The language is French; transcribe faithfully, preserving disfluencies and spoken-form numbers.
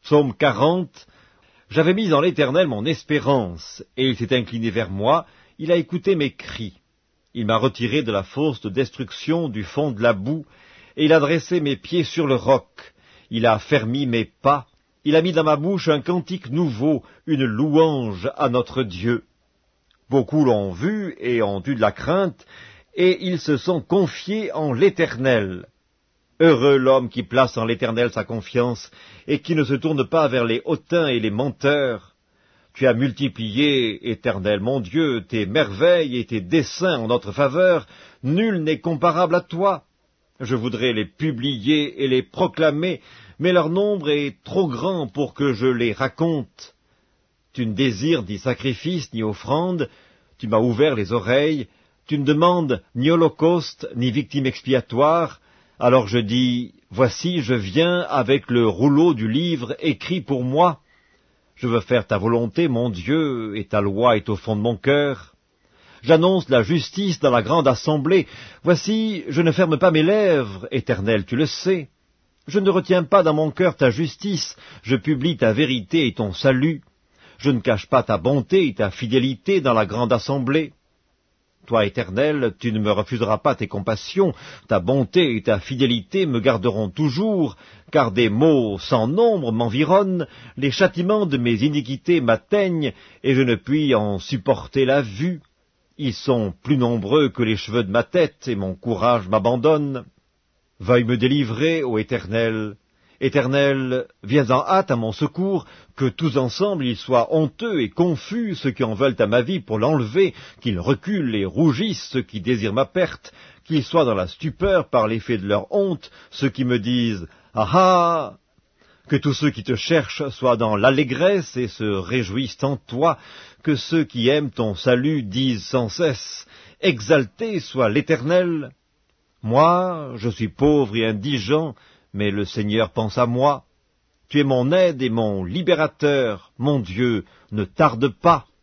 Psaume quarante. J'avais mis en l'Éternel mon espérance, et il s'est incliné vers moi, il a écouté mes cris. Il m'a retiré de la fosse de destruction, du fond de la boue, et il a dressé mes pieds sur le roc. Il a affermi mes pas, il a mis dans ma bouche un cantique nouveau, une louange à notre Dieu. Beaucoup l'ont vu et ont eu de la crainte, et ils se sont confiés en l'Éternel. Heureux l'homme qui place en l'Éternel sa confiance, et qui ne se tourne pas vers les hautains et les menteurs. Tu as multiplié, Éternel mon Dieu, tes merveilles et tes desseins en notre faveur, nul n'est comparable à toi. Je voudrais les publier et les proclamer, mais leur nombre est trop grand pour que je les raconte. Tu ne désires ni sacrifice ni offrande, tu m'as ouvert les oreilles, tu ne demandes ni holocauste ni victime expiatoire. Alors je dis, voici, je viens avec le rouleau du livre écrit pour moi. Je veux faire ta volonté, mon Dieu, et ta loi est au fond de mon cœur. J'annonce la justice dans la grande assemblée. Voici, je ne ferme pas mes lèvres, Éternel, tu le sais. Je ne retiens pas dans mon cœur ta justice, je publie ta vérité et ton salut. Je ne cache pas ta bonté et ta fidélité dans la grande assemblée. Toi, Éternel, tu ne me refuseras pas tes compassions, ta bonté et ta fidélité me garderont toujours, car des maux sans nombre m'environnent, les châtiments de mes iniquités m'atteignent, et je ne puis en supporter la vue. Ils sont plus nombreux que les cheveux de ma tête, et mon courage m'abandonne. Veuille me délivrer, ô Éternel. Éternel, viens en hâte à mon secours, que tous ensemble ils soient honteux et confus, ceux qui en veulent à ma vie pour l'enlever, qu'ils reculent et rougissent, ceux qui désirent ma perte, qu'ils soient dans la stupeur par l'effet de leur honte, ceux qui me disent « Ah ah !» Que tous ceux qui te cherchent soient dans l'allégresse et se réjouissent en toi, que ceux qui aiment ton salut disent sans cesse « Exalté soit l'Éternel !» Moi, je suis pauvre et indigent, mais le Seigneur pense à moi. Tu es mon aide et mon libérateur, mon Dieu, ne tarde pas.